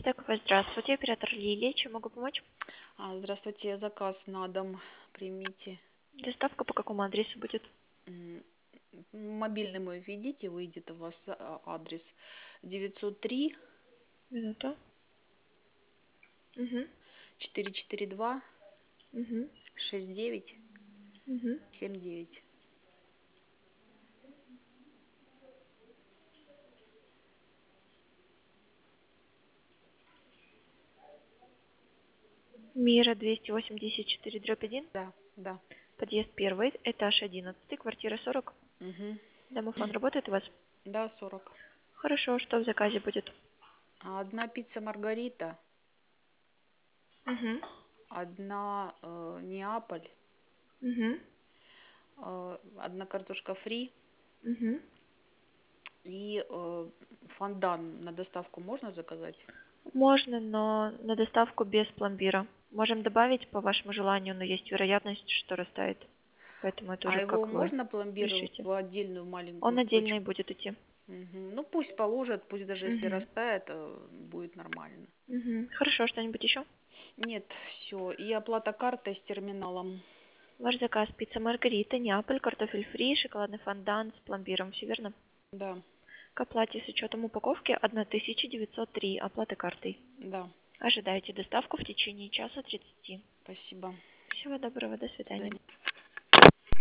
Стековая, здравствуйте, оператор Лилия, чем могу помочь? Здравствуйте, заказ на дом примите. Доставка по какому адресу будет? М, Мобильный мой введите, выйдет у вас адрес 903 Минуту. Угу. 442 Угу. 69 Угу. 79. Мира 284/1. Да, да. Подъезд 1, этаж 11, квартира 40. Угу. Домофон работает у вас? Да, 40. Хорошо, что в заказе будет? Одна пицца Маргарита, Угу. одна Неаполь, Угу. одна картошка фри Угу. и фондан на доставку можно заказать? Можно, но на доставку без пломбира. Можем добавить по вашему желанию, но есть вероятность, что растает. Поэтому это А уже его как вы можно пломбир решите. в отдельную Он маленькую отдельно и штучку? будет идти. Мгм. Ну пусть положат, пусть даже если Угу. растает, будет нормально. Угу. Хорошо, что-нибудь еще? Нет, все. И оплата картой с терминалом. Ваш заказ: пицца Маргарита, Неаполь, картофель фри, шоколадный фондан с пломбиром. Все верно? Да, К оплате с учетом упаковки 1903. Оплата картой. да. Ожидайте доставку в течение часа 30. Спасибо. Всего доброго, до До свидания. свидания.